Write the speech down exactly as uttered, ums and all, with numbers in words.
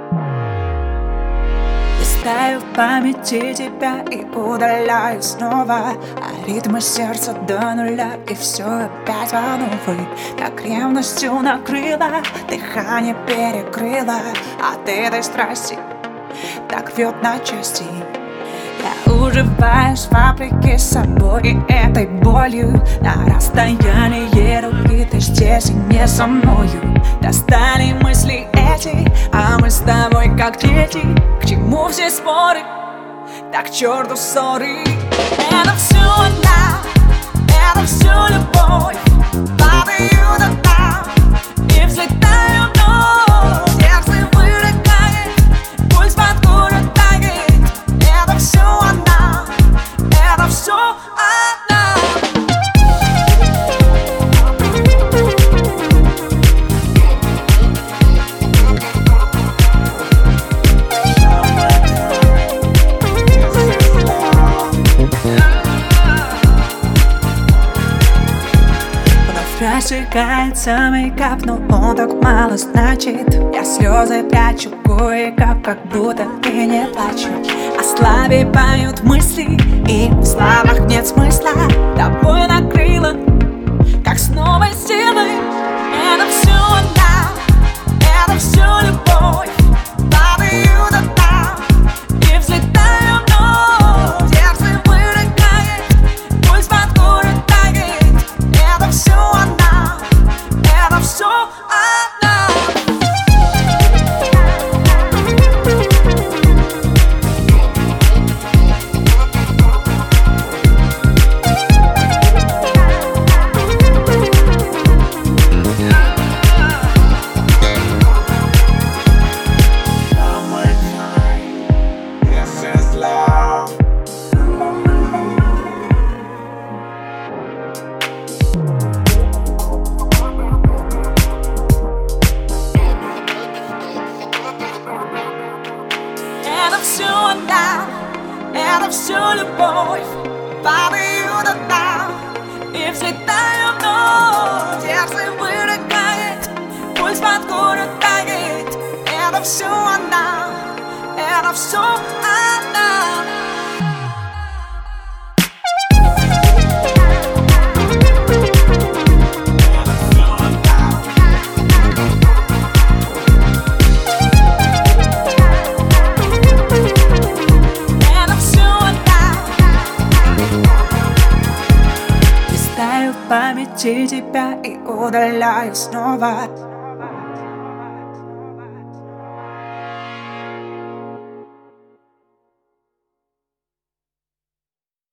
Листаю в памяти тебя и удаляю снова, а ритмы сердца до нуля, и все опять по новой. Так ревностью накрыла, дыхание перекрыла от этой страсти, так рвет на части. Я уживаюсь вопреки собой и этой болью. На расстоянии руки ты здесь и не со мною. Достали мысли эти, а мы с тобой как дети. К чему все споры, так к черту ссоры. Это все она, это все любовь. Падаю до дна и взлетаю вновь. Сердце вырыкает, пульс под кожей тает. Это все она, это все она. Рассекается мейкап, но он так мало значит. Я слезы прячу кое-как, как будто ты не плачу. А слабее поют мысли, и в словах нет смысла. Тобой накрыло, как с новой силой. Это все она, это все любовь. Падаю до дна и взлетаю вновь. Сердце вырыкает, пульс под кожей тает. Это все она, это все она. Это все она, это все любовь. Падаю до дна и взлетаю вновь. Сердце вырыкает, пульс под кожей тает. Это все она, это все она. В памяти тебя и удаляю снова.